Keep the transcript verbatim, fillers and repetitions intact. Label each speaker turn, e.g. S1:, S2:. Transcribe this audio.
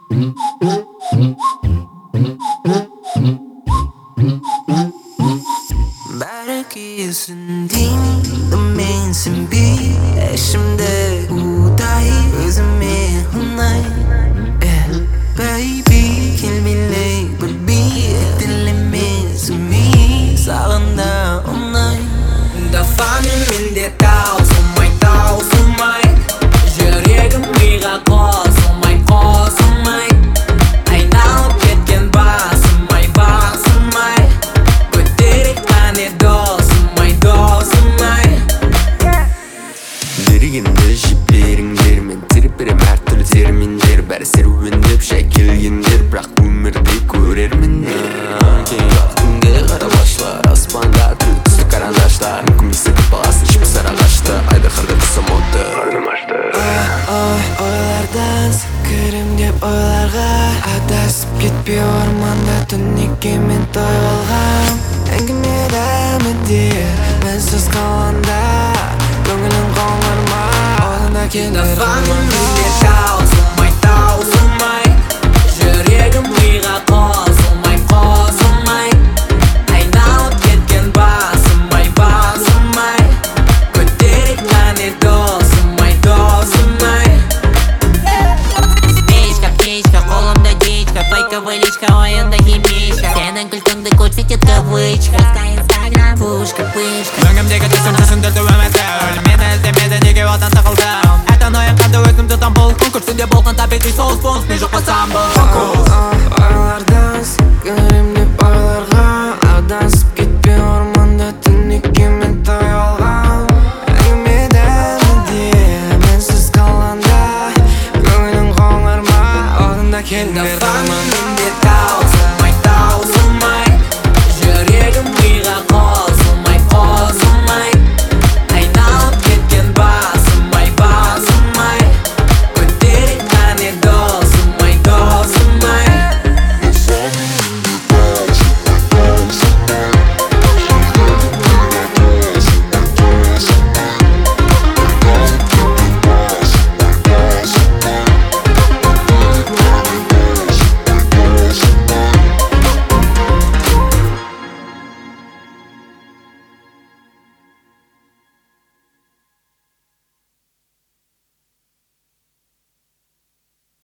S1: Belki yüzündeyim de mensin bir eşimde uday özüme hunay eh baby kill me late but be dilemez me sağında onay da fanım inde tao sunmay tao sunmay жүрегім миға қосылмай қосылмай айналып кеткен басылмай басылмай көтерек қане досым ай досым ай
S2: Дерегенде жіптеріңдер мен теріп берем әртүрлі терминдер бәрі серуендеп жай келгендер бірақ өмірде көрермендер кейін күнге қарап ашылар аспанда түрлі түсті карандаштар мүмкін естіп баласын ішіп сарағашты айды қырды тұсым отты қарным ашты
S1: ой ойлардан секірем деп ойларға адасып кетпей орманда түнекке мен той болғам әңгіме дәмінде мінсіз қалғанда көңілім қоңыр ма орнына келер арманға таусылмай таусылмай жүрегім миға қосылмай қосылмай айналып кеткен басылмай басылмай көтерек қане досым ай досым ай
S3: Птичка, птичка, қолымда дичка фейковый личка, ойында химичка сенің күлкіңді көрсетет кавычка инстаграм, пушка, пышка
S4: өңімдегі түсім түсіндірді өмірді өлімені іздемеді неге одан тығылдым әртін оянғанда өзімді там бұл конкурсінде болған табиғи соус бонус не жоқ болсам бұл фокус
S1: ойлардан секірем деп ойларға адасып кетпей орманда түнекке мен той болғам әңгіме дәмінде мінсіз қалғанда көңілім қоңыр ма орнында келер арманым